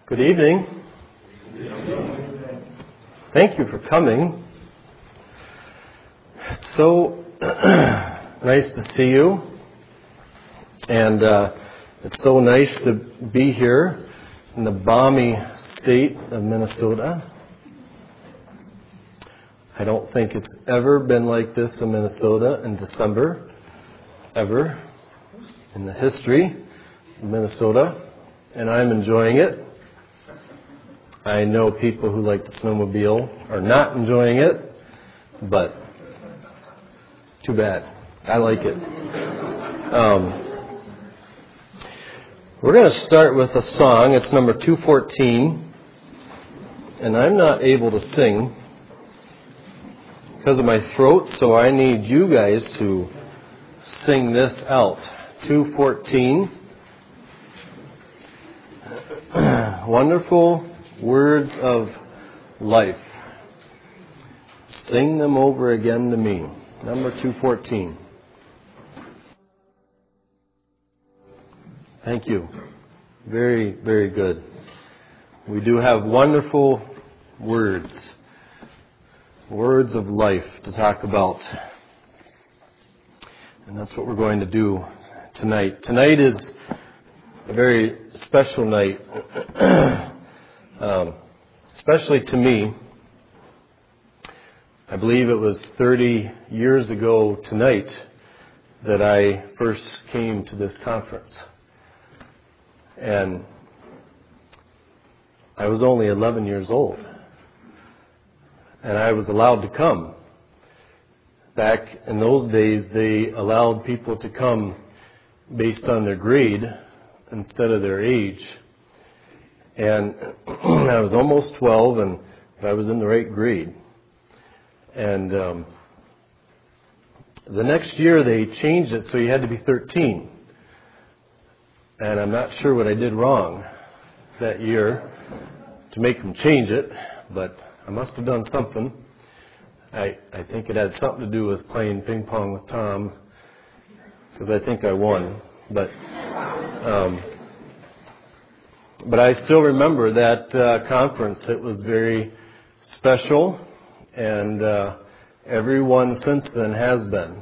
Good evening. Thank you for coming. It's so nice to see you. And it's so nice to be here in the balmy state of Minnesota. I don't think it's ever been like this in Minnesota in December, ever, in the history of Minnesota. And I'm enjoying it. I know people who like to snowmobile are not enjoying it, but too bad. I like it. We're going to start with a song. It's number 214, and I'm not able to sing because of my throat, so I need you guys to sing this out. 214. Wonderful words of life. Sing them over again to me. Number 214. Thank you. Very, very good. We do have wonderful words. Words of life to talk about. And that's what we're going to do tonight. Tonight is a very special night. Especially to me. I believe it was 30 years ago tonight that I first came to this conference. And I was only 11 years old. And I was allowed to come. Back in those days, they allowed people to come based on their grade instead of their age. And I was almost 12, and I was in the right grade. And the next year they changed it so you had to be 13. And I'm not sure what I did wrong that year to make them change it, but I must have done something. I think it had something to do with playing ping pong with Tom, because I think I won. But I still remember that conference. It was very special, and everyone since then has been.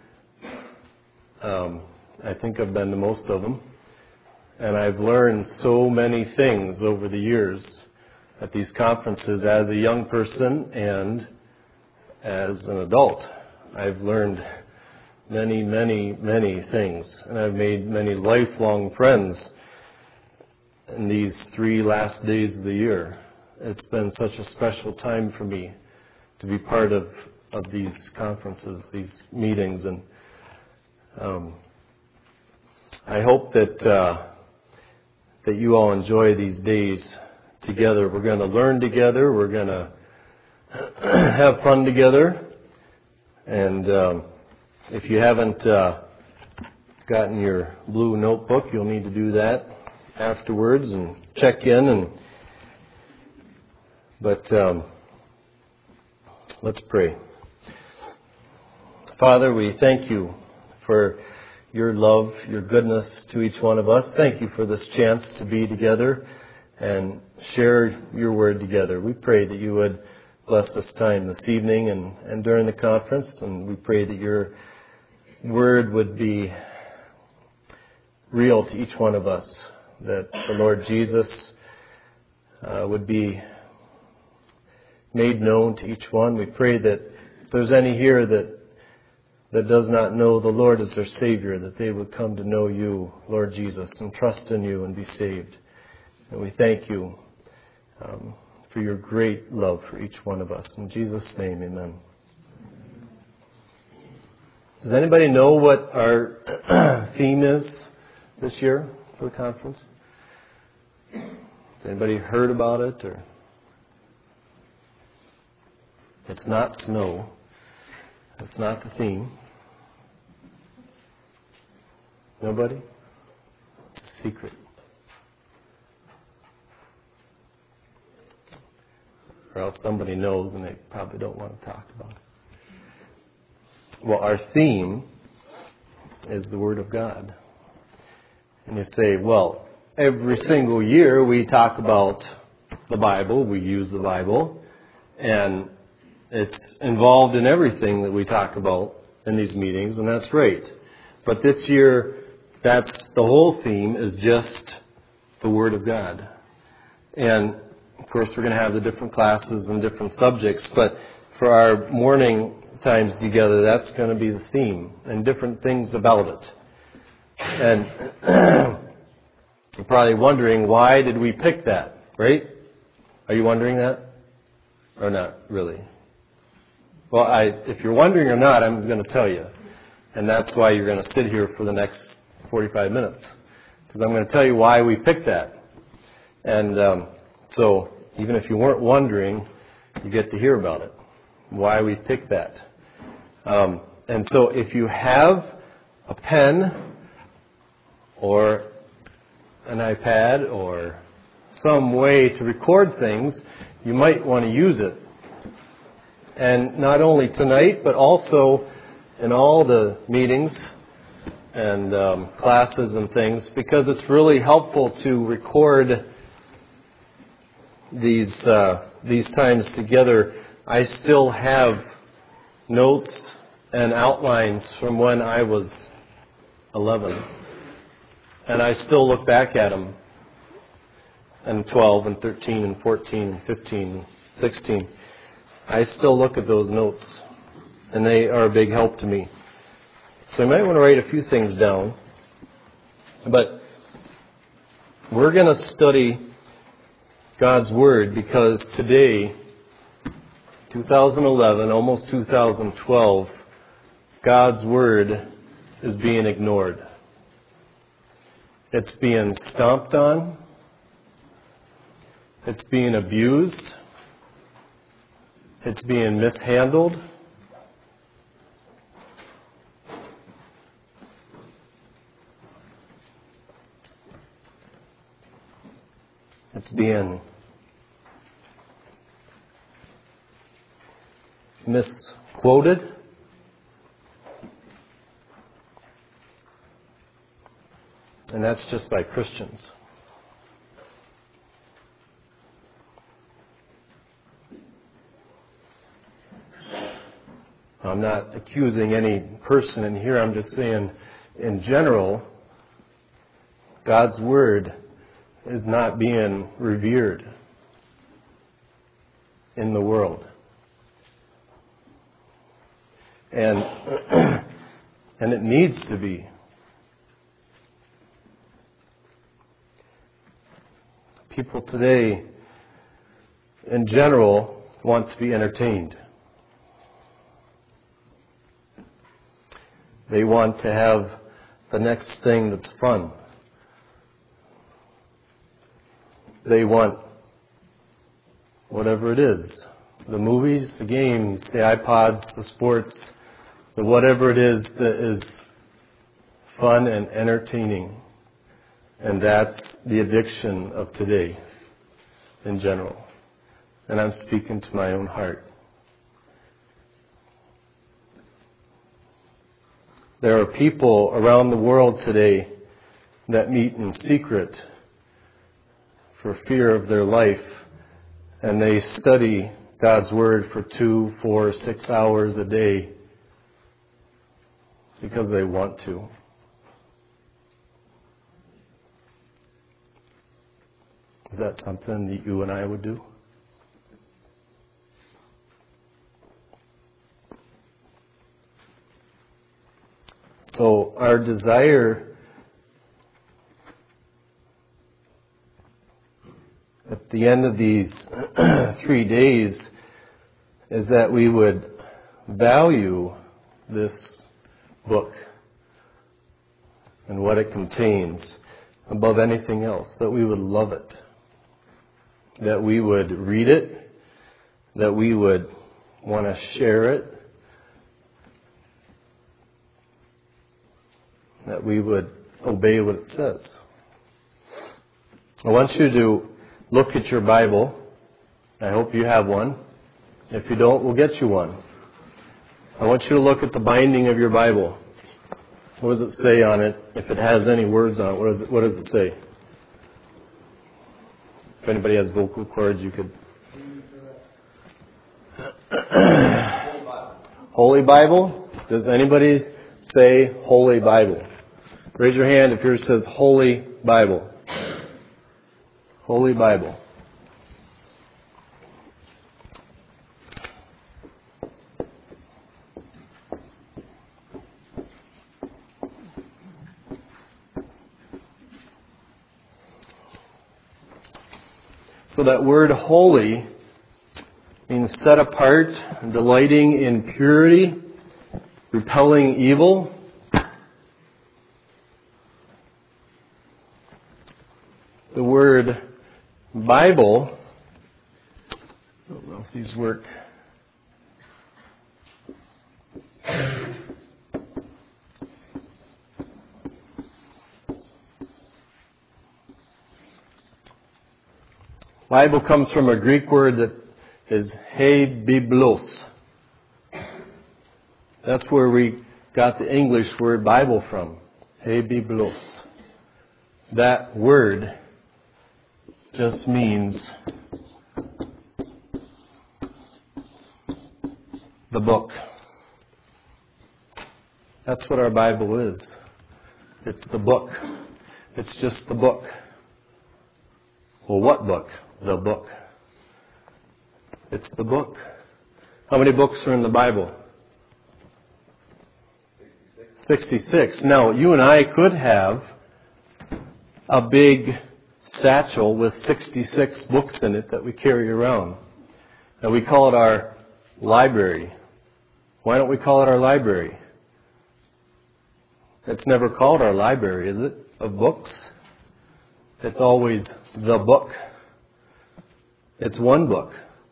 I think I've been to most of them, and I've learned so many things over the years at these conferences as a young person and as an adult. I've learned many, many, many things, and I've made many lifelong friends in these 3 last days of the year. It's been such a special time for me to be part of these conferences, these meetings, and I hope that you all enjoy these days together. We're going to learn together. We're going to have fun together, and if you haven't gotten your blue notebook, you'll need to do that afterwards and check in. But let's pray. Father, we thank you for your love, your goodness to each one of us. Thank you for this chance to be together and share your word together. We pray that you would bless this time this evening and during the conference, and we pray that your word would be real to each one of us, that the Lord Jesus would be made known to each one. We pray that if there's any here that does not know the Lord as their Savior, that they would come to know you, Lord Jesus, and trust in you and be saved. And we thank you for your great love for each one of us. In Jesus' name, amen. Does anybody know what our theme is this year for the conference? Has anybody heard about it? Or it's not snow. That's not the theme. Nobody? It's a secret. Or else somebody knows and they probably don't want to talk about it. Well, our theme is the Word of God. And you say, well, every single year we talk about the Bible, we use the Bible, and it's involved in everything that we talk about in these meetings, and that's great. But this year, that's the whole theme is just the Word of God. And of course, we're going to have the different classes and different subjects, but for our morning times together, that's going to be the theme and different things about it. And you're probably wondering, why did we pick that, right? Are you wondering that? Or not really? Well, if you're wondering or not, I'm going to tell you. And that's why you're going to sit here for the next 45 minutes. Because I'm going to tell you why we picked that. And so, even if you weren't wondering, you get to hear about it. Why we picked that. And so, if you have a pen or an iPad or some way to record things, you might want to use it. And not only tonight, but also in all the meetings and classes and things, because it's really helpful to record these times together. I still have notes and outlines from when I was 11. And I still look back at them. And 12 and 13 and 14 and 15 and 16. I still look at those notes. And they are a big help to me. So you might want to write a few things down. But we're going to study God's Word because today, 2011, almost 2012, God's Word is being ignored. It's being stomped on. It's being abused. It's being mishandled. It's being misquoted. And that's just by Christians. I'm not accusing any person in here. I'm just saying, in general, God's Word is not being revered in the world. And it needs to be. People today, in general, want to be entertained. They want to have the next thing that's fun. They want whatever it is. The movies, the games, the iPods, the sports, the whatever it is that is fun and entertaining. And that's the addiction of today in general. And I'm speaking to my own heart. There are people around the world today that meet in secret for fear of their life, and they study God's Word for 2, 4, 6 hours a day because they want to. Is that something that you and I would do? So our desire at the end of these 3 days is that we would value this book and what it contains above anything else, that we would love it, that we would read it, that we would want to share it, that we would obey what it says. I want you to look at your Bible. I hope you have one. If you don't, we'll get you one. I want you to look at the binding of your Bible. What does it say on it? If it has any words on it, what does it say? If anybody has vocal cords, you could. Holy Bible? Does anybody say Holy Bible? Raise your hand if yours says Holy Bible. Holy Bible. So that word holy means set apart, delighting in purity, repelling evil. The word Bible, I don't know if these work. Bible comes from a Greek word that is he biblos. That's where we got the English word Bible from. He biblos. That word just means the book. That's what our Bible is. It's the book. It's just the book. Well, what book? The book. It's the book. How many books are in the Bible? 66. Now, you and I could have a big satchel with 66 books in it that we carry around. And we call it our library. Why don't we call it our library? It's never called our library, is it? Of books? It's always the book. It's one book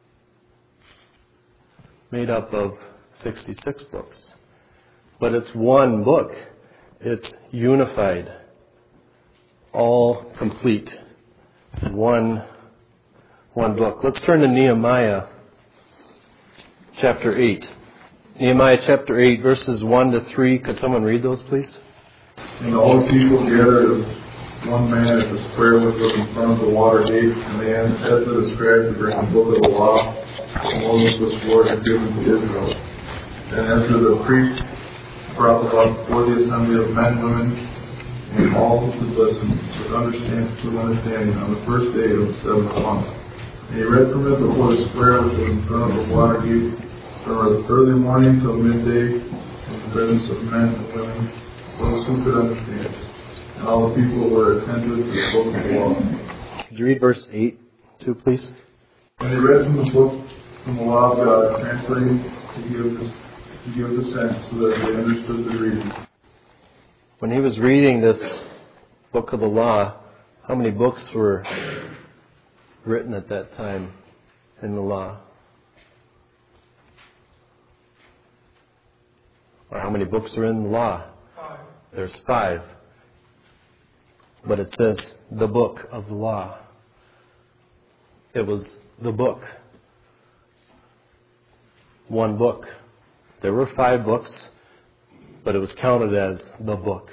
made up of 66 books. But it's one book. It's unified. All complete. One book. Let's turn to Nehemiah chapter 8. Nehemiah chapter 8, verses 1 to 3. Could someone read those, please? And all the people gathered as one man at the square which was in front of the water gate, and they asked Ezra the scribe to bring the book of the law that Moses which the Lord had given to Israel. And Ezra the priest brought the law before the assembly of men, women, and all who could listen with understanding on the first day of the seventh month. And he read from it before the square which was in front of the water gate from early morning till midday in the presence of men and women, those who could understand. And all the people were attentive to the book of the law. Could you read verse 8 too, please? And they read from the book from the law of God, translating to give the sense so that they understood the reading. When he was reading this book of the law, how many books were written at that time in the law? Or how many books are in the law? 5. There's 5. But it says the book of the law. It was the book. One book. There were 5 books, but it was counted as the book.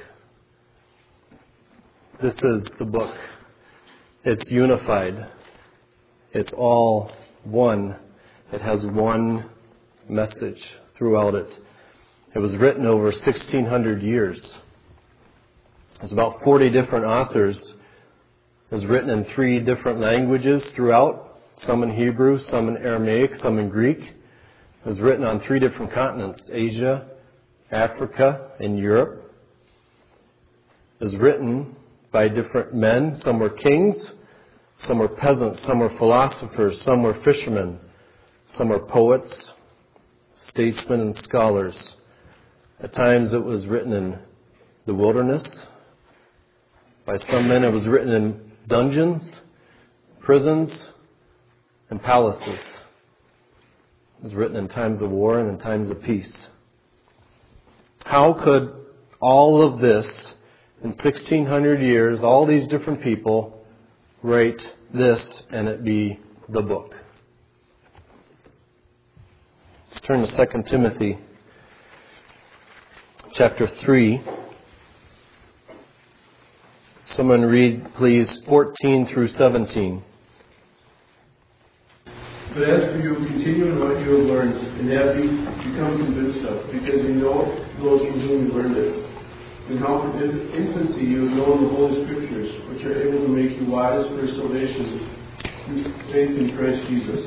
This is the book. It's unified. It's all one. It has one message throughout it. It was written over 1,600 years. There's about 40 different authors. It was written in 3 different languages throughout. Some in Hebrew, some in Aramaic, some in Greek. It was written on 3 different continents: Asia, Africa, and Europe. It was written by different men. Some were kings, some were peasants, some were philosophers, some were fishermen, some were poets, statesmen, and scholars. At times it was written in the wilderness. By some men it was written in dungeons, prisons, and palaces. It was written in times of war and in times of peace. How could all of this, in 1,600 years, all these different people, write this and it be the book? Let's turn to 2 Timothy chapter 3. Someone read, please, 14 through 17. But as for you, continue in what you have learned, and have become convinced of, because you know those from whom you learned it, and how from infancy you have known the Holy Scriptures, which are able to make you wise for salvation through faith in Christ Jesus.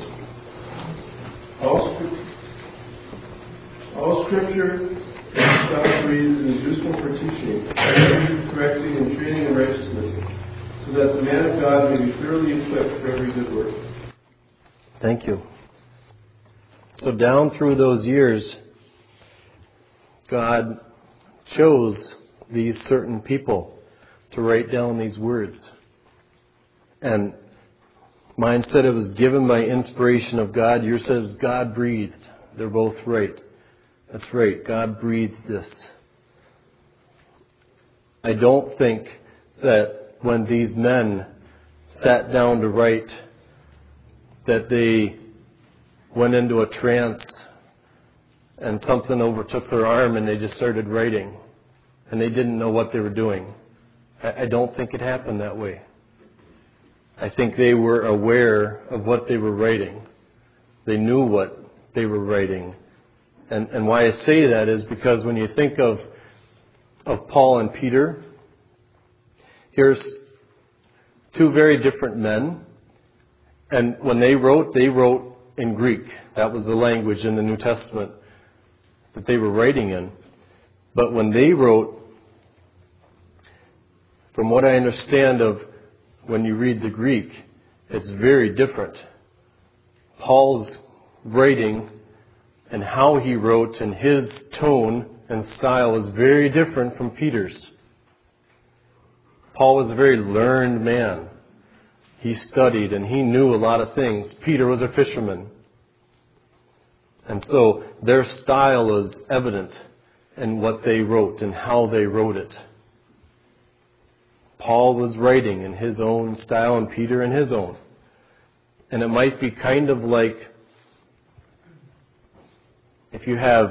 All Scripture is God-breathed and is useful for teaching, correcting, and training in righteousness, so that the man of God may be thoroughly equipped for every good work. Thank you. So down through those years, God chose these certain people to write down these words. And mine said it was given by inspiration of God. Yours says God breathed. They're both right. That's right. God breathed this. I don't think that when these men sat down to write that they went into a trance and something overtook their arm and they just started writing and they didn't know what they were doing. I don't think it happened that way. I think they were aware of what they were writing. They knew what they were writing. And why I say that is because when you think of Paul and Peter, here's two very different men. And when they wrote in Greek. That was the language in the New Testament that they were writing in. But when they wrote, from what I understand of when you read the Greek, it's very different. Paul's writing and how he wrote and his tone and style is very different from Peter's. Paul was a very learned man. He studied and he knew a lot of things. Peter was a fisherman. And so their style is evident in what they wrote and how they wrote it. Paul was writing in his own style and Peter in his own. And it might be kind of like if you have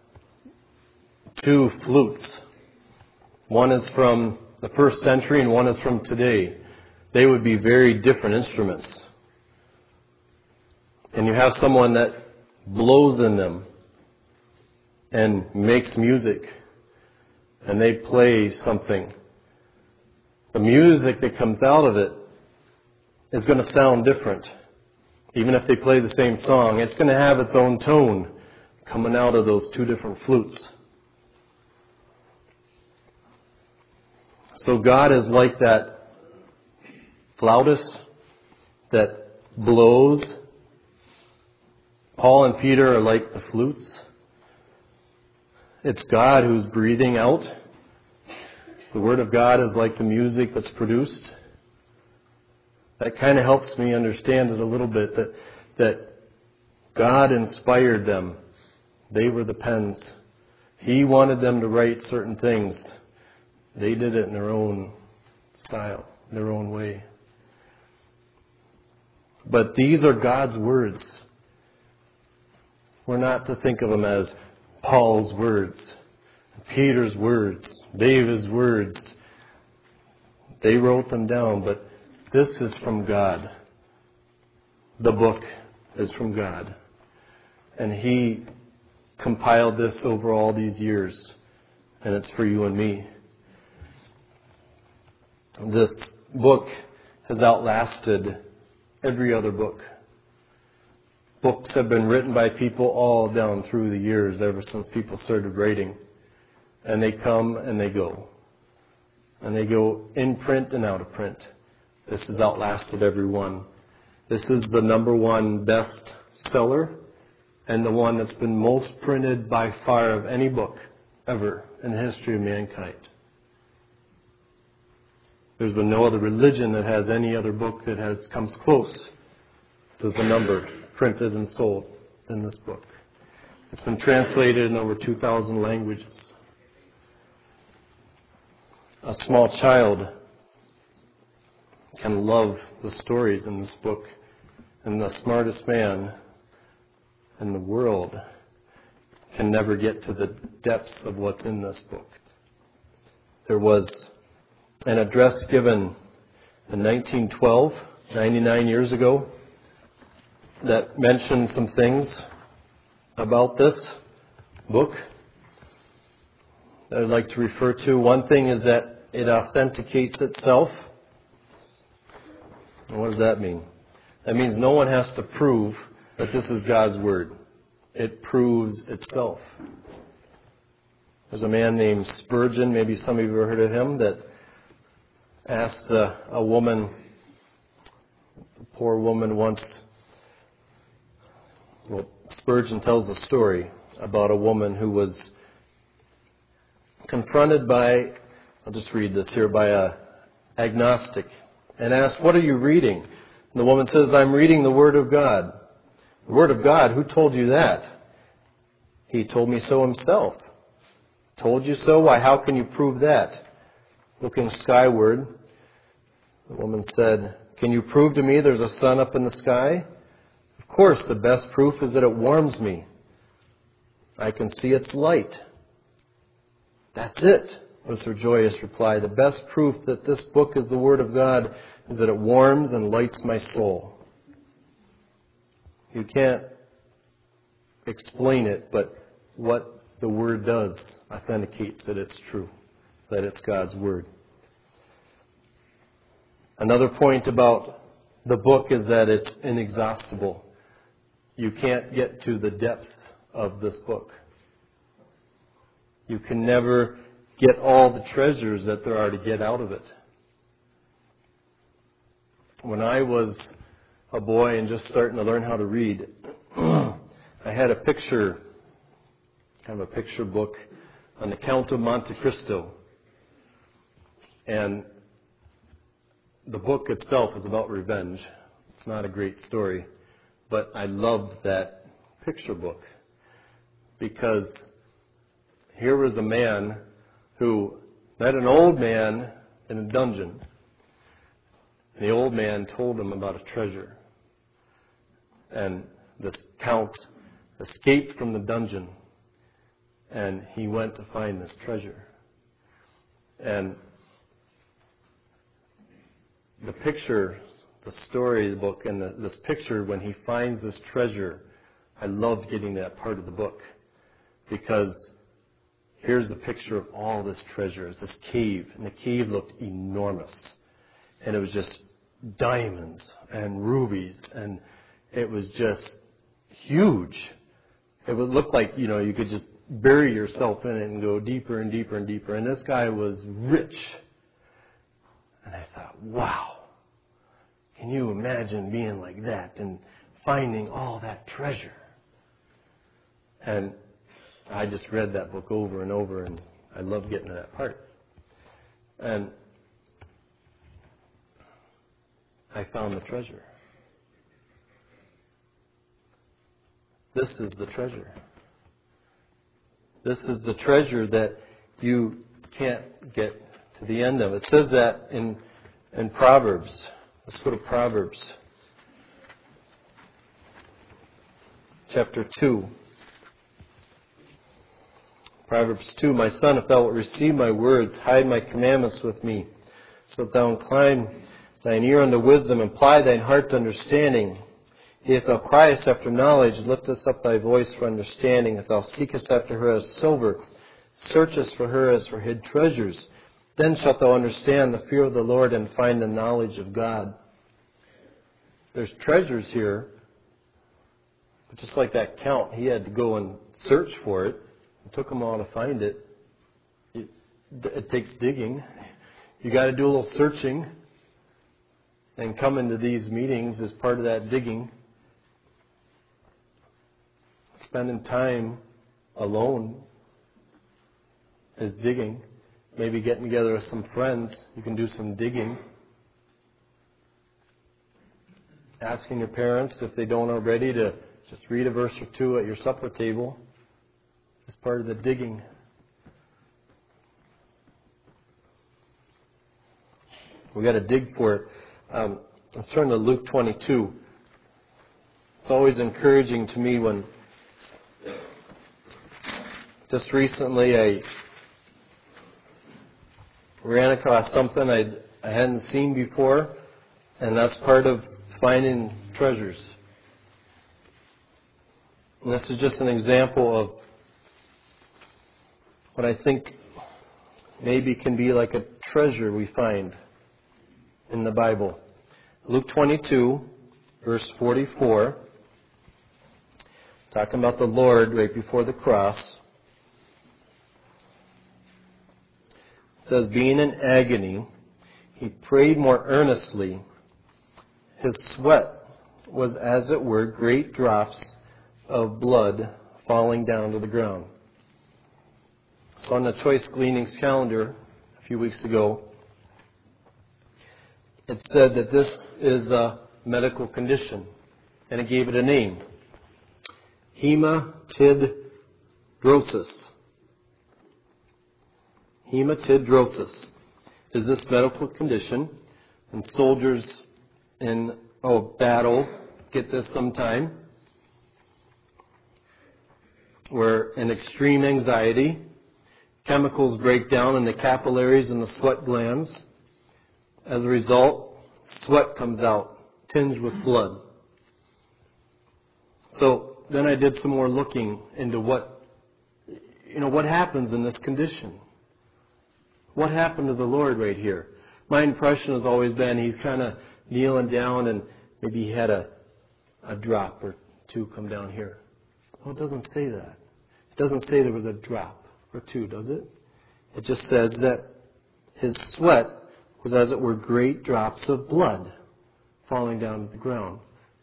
two flutes. One is from the first century and one is from today. They would be very different instruments. And you have someone that blows in them and makes music and they play something. The music that comes out of it is going to sound different. Even if they play the same song, it's going to have its own tone coming out of those two different flutes. So God is like that flautist that blows. Paul and Peter are like the flutes. It's God who's breathing out. The Word of God is like the music that's produced. That kind of helps me understand it a little bit, that God inspired them. They were the pens. He wanted them to write certain things. They did it in their own style, their own way. But these are God's words. We're not to think of them as Paul's words, Peter's words, David's words. They wrote them down, but this is from God. The book is from God. And He compiled this over all these years, and it's for you and me. This book has outlasted every other book. Books have been written by people all down through the years, ever since people started writing. And they come and they go. And they go in print and out of print. This has outlasted every one. This is the number one best seller and the one that's been most printed by far of any book ever in the history of mankind. There's been no other religion that has any other book that comes close to the number printed and sold in this book. It's been translated in over 2,000 languages. A small child can love the stories in this book, and the smartest man in the world can never get to the depths of what's in this book. There was an address given in 1912, 99 years ago, that mention some things about this book that I'd like to refer to. One thing is that it authenticates itself. And what does that mean? That means no one has to prove that this is God's Word. It proves itself. There's a man named Spurgeon, maybe some of you have heard of him, that asked a woman, a poor woman once. Well, Spurgeon tells a story about a woman who was confronted by, I'll just read this here, by a agnostic, and asked, "What are you reading?" And the woman says, "I'm reading the Word of God." "The Word of God? Who told you that?" "He told me so himself." "Told you so? Why, how can you prove that?" Looking skyward, the woman said, "Can you prove to me there's a sun up in the sky?" "Of course, the best proof is that it warms me. I can see its light." "That's it," was her joyous reply. "The best proof that this book is the Word of God is that it warms and lights my soul." You can't explain it, but what the Word does authenticates that it's true, that it's God's Word. Another point about the book is that it's inexhaustible. You can't get to the depths of this book. You can never get all the treasures that there are to get out of it. When I was a boy and just starting to learn how to read, I had a picture, kind of a picture book on the Count of Monte Cristo. And the book itself is about revenge. It's not a great story, but I loved that picture book because here was a man who met an old man in a dungeon. And the old man told him about a treasure. And this count escaped from the dungeon, and he went to find this treasure. And the picture, the story of the book, and this picture when he finds this treasure, I loved getting that part of the book because here's a picture of all this treasure. It's this cave, and the cave looked enormous. And it was just diamonds and rubies, and it was just huge. It would look like, you could just bury yourself in it and go deeper and deeper and deeper. And this guy was rich. And I thought, wow, can you imagine being like that and finding all that treasure? And I just read that book over and over, and I loved getting to that part. And I found the treasure. This is the treasure. This is the treasure that you can't get to the end of. It says that in Proverbs. Let's go to Proverbs. Chapter 2. Proverbs 2, "My son, if thou wilt receive my words, hide my commandments with me, so that thou incline thine ear unto wisdom, and apply thine heart to understanding. If thou criest after knowledge, liftest up thy voice for understanding. If thou seekest after her as silver, searchest for her as for hid treasures, then shalt thou understand the fear of the Lord and find the knowledge of God." There's treasures here, but just like that count, he had to go and search for it. It took him a while to find it. It takes digging. You got to do a little searching, and coming to these meetings is part of that digging. Spending time alone is digging. Maybe getting together with some friends, you can do some digging. Asking your parents, if they don't already, to just read a verse or two at your supper table is part of the digging. We got to dig for it. Let's turn to Luke 22. It's always encouraging to me when just recently I ran across something I hadn't seen before, and that's part of finding treasures. And this is just an example of what I think maybe can be like a treasure we find in the Bible. Luke 22, verse 44, talking about the Lord right before the cross. It says, being in agony, he prayed more earnestly. His sweat was, as it were, great drops of blood falling down to the ground. So on the Choice Gleanings calendar a few weeks ago, it said that this is a medical condition, and it gave it a name. Hematidrosis. Hematidrosis is this medical condition, and soldiers in battle get this sometime, where in extreme anxiety, chemicals break down in the capillaries and the sweat glands. As a result, sweat comes out, tinged with blood. So then I did some more looking into what happens in this condition. What happened to the Lord right here? My impression has always been he's kind of kneeling down and maybe he had a drop or two come down here. Oh, it doesn't say that. It doesn't say there was a drop or two, does it? It just says that his sweat was, as it were, great drops of blood falling down to the ground.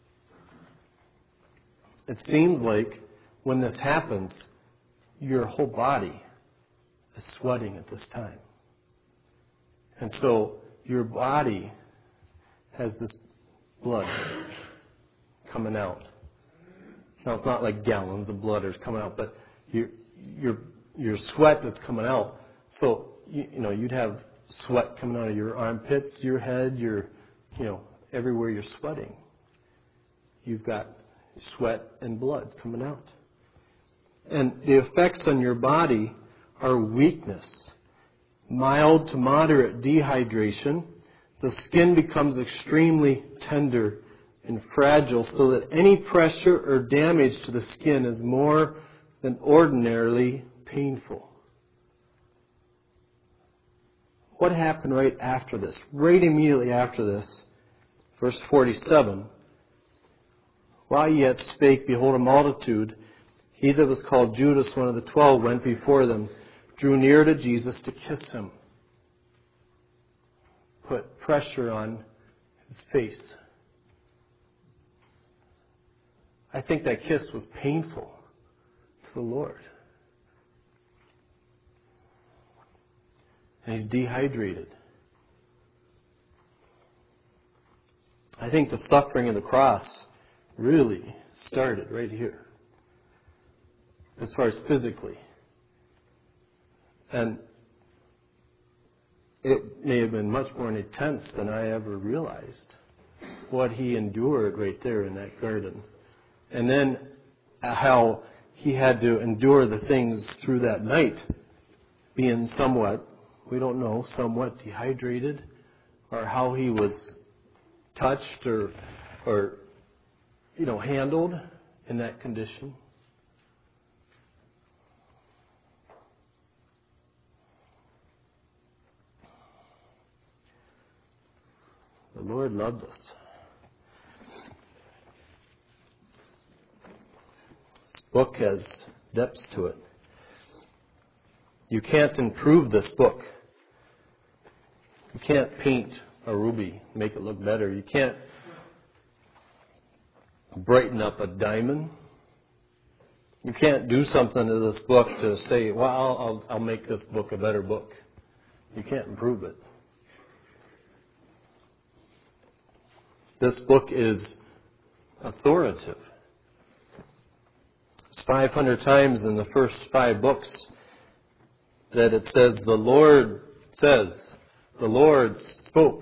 It seems like when this happens, your whole body is sweating at this time. And so your body has this blood coming out. Now it's not like gallons of blood are coming out, but your sweat that's coming out. So you'd have sweat coming out of your armpits, your head, everywhere you're sweating. You've got sweat and blood coming out. And the effects on your body are weakness, mild to moderate dehydration. The skin becomes extremely tender and fragile, so that any pressure or damage to the skin is more than ordinarily painful. What happened right after this? Right immediately after this, verse 47, while he yet spake, behold, a multitude, he that was called Judas, one of the 12, went before them, drew near to Jesus to kiss him. Put pressure on his face. I think that kiss was painful to the Lord. And he's dehydrated. I think the suffering of the cross really started right here, as far as physically. And it may have been much more intense than I ever realized, what he endured right there in that garden. And then how he had to endure the things through that night, being somewhat, we don't know, somewhat dehydrated, or how he was touched or handled in that condition. The Lord loved us. This book has depths to it. You can't improve this book. You can't paint a ruby, make it look better. You can't brighten up a diamond. You can't do something to this book to say, well, I'll make this book a better book. You can't improve it. This book is authoritative. It's 500 times in the first 5 books that it says, the Lord says, the Lord spoke.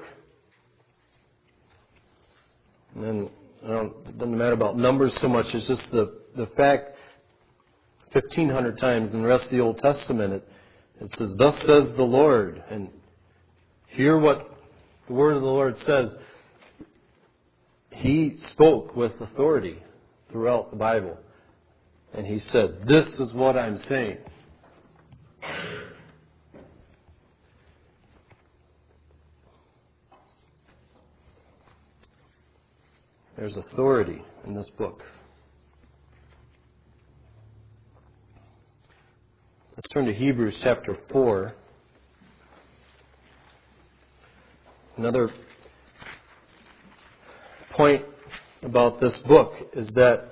And then it doesn't matter about numbers so much, it's just the fact 1,500 times in the rest of the Old Testament it says, thus says the Lord. And hear what the word of the Lord says. He spoke with authority throughout the Bible. And he said, "This is what I'm saying." There's authority in this book. Let's turn to Hebrews chapter 4. Another point about this book is that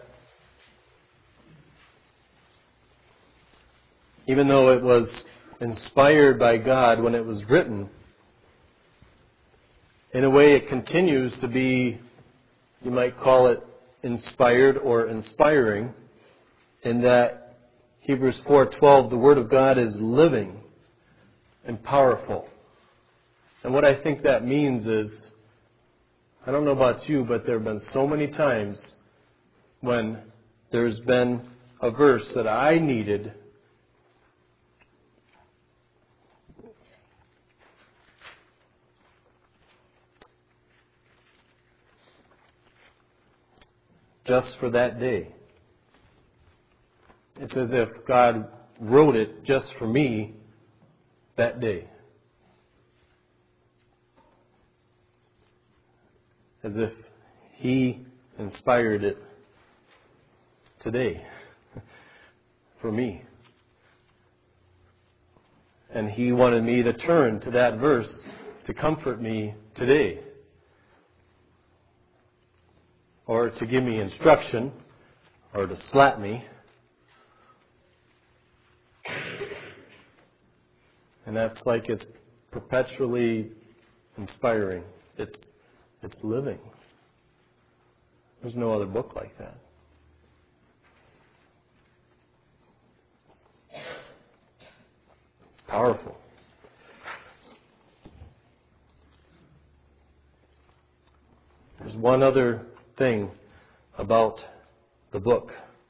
even though it was inspired by God when it was written, in a way it continues to be, you might call it inspired or inspiring, in that Hebrews 4:12, the Word of God is living and powerful. And what I think that means is, I don't know about you, but there have been so many times when there's been a verse that I needed just for that day. It's as if God wrote it just for me that day. As if He inspired it today for me. And He wanted me to turn to that verse to comfort me today. Or to give me instruction, or to slap me. And that's like it's perpetually inspiring. It's living. There's no other book like that. It's powerful. There's one other thing about the book.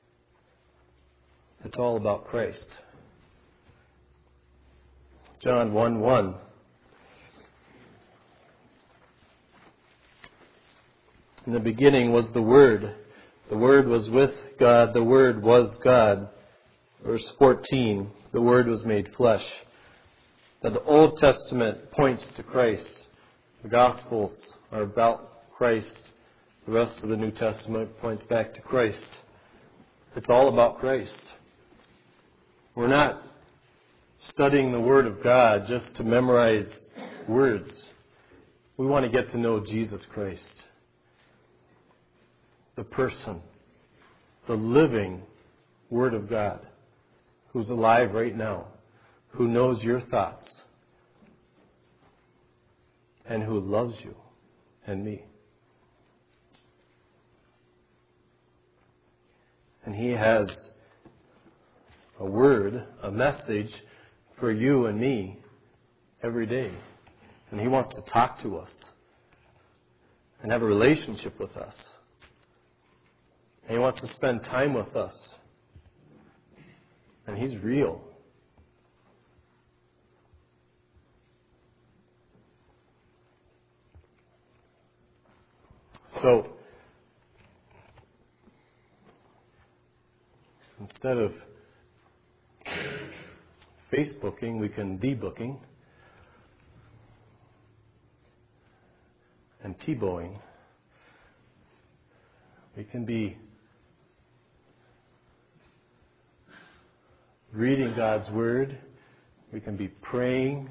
It's all about Christ. John 1:1. In the beginning was the Word. The Word was with God. The Word was God. Verse 14. The Word was made flesh. Now the Old Testament points to Christ. The Gospels are about Christ. The rest of the New Testament points back to Christ. It's all about Christ. We're not studying the Word of God just to memorize words. We want to get to know Jesus Christ. The person, the living Word of God, who's alive right now, who knows your thoughts, and who loves you and me. And He has a word, a message for you and me every day. And He wants to talk to us and have a relationship with us. And He wants to spend time with us. And He's real. So, instead of Facebooking, we can debooking and T-bowing. We can be reading God's Word. We can be praying.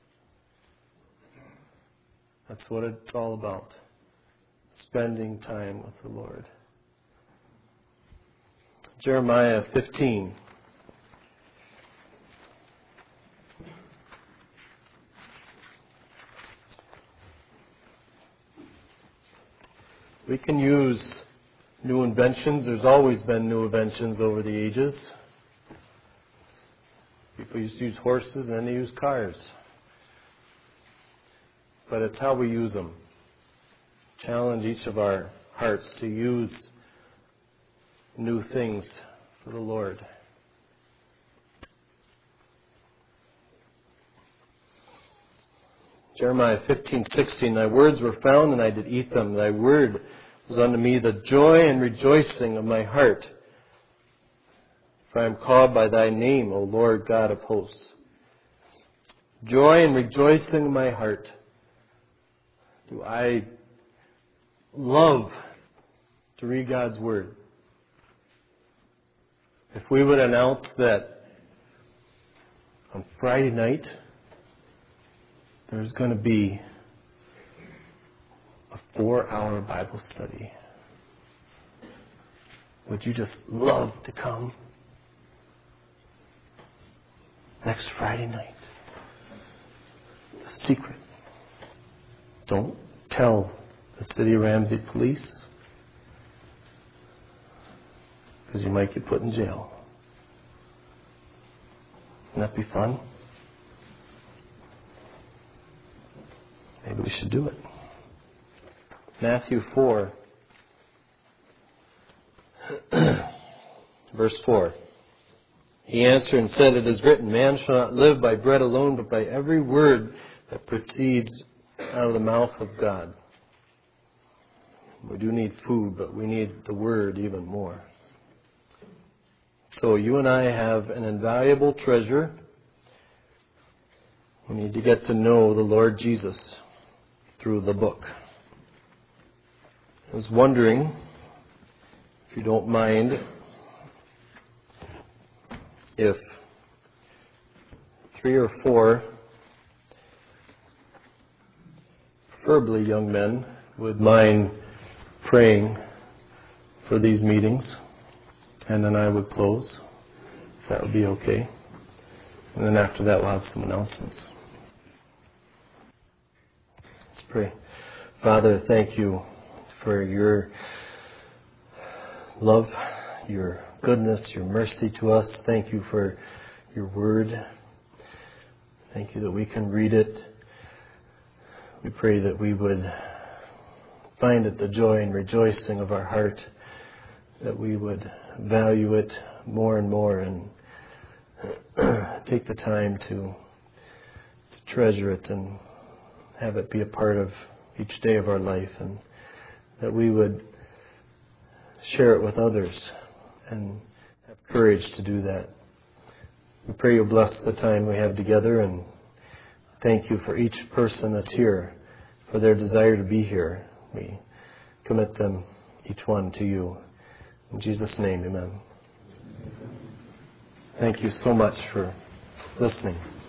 That's what it's all about. Spending time with the Lord. Jeremiah 15. We can use new inventions. There's always been new inventions over the ages. People used to use horses and then they use cars. But it's how we use them. Challenge each of our hearts to use new things for the Lord. Jeremiah 15:16. Thy words were found, and I did eat them. Thy word was unto me the joy and rejoicing of my heart. For I am called by thy name, O Lord God of hosts. Joy and rejoicing in my heart. Do I love to read God's Word? If we would announce that on Friday night there's going to be a 4-hour Bible study, would you just love to come? Next Friday night. It's a secret. Don't tell the City of Ramsey police, because you might get put in jail. Wouldn't that be fun? Maybe we should do it. Matthew 4, verse 4. He answered and said, It is written, man shall not live by bread alone, but by every word that proceeds out of the mouth of God. We do need food, but we need the Word even more. So you and I have an invaluable treasure. We need to get to know the Lord Jesus through the book. I was wondering, if you don't mind, if 3 or 4, preferably young men, would mind praying for these meetings, and then I would close, if that would be okay. And then after that we'll have some announcements. Let's pray. Father, thank you for your love, your goodness, your mercy to us. Thank you for your word. Thank you that we can read it. We pray that we would find it the joy and rejoicing of our heart, that we would value it more and more and take the time to treasure it and have it be a part of each day of our life, and that we would share it with others and have courage to do that. We pray you'll bless the time we have together, and thank you for each person that's here, for their desire to be here. We commit them, each one, to you. In Jesus' name, amen. Thank you so much for listening.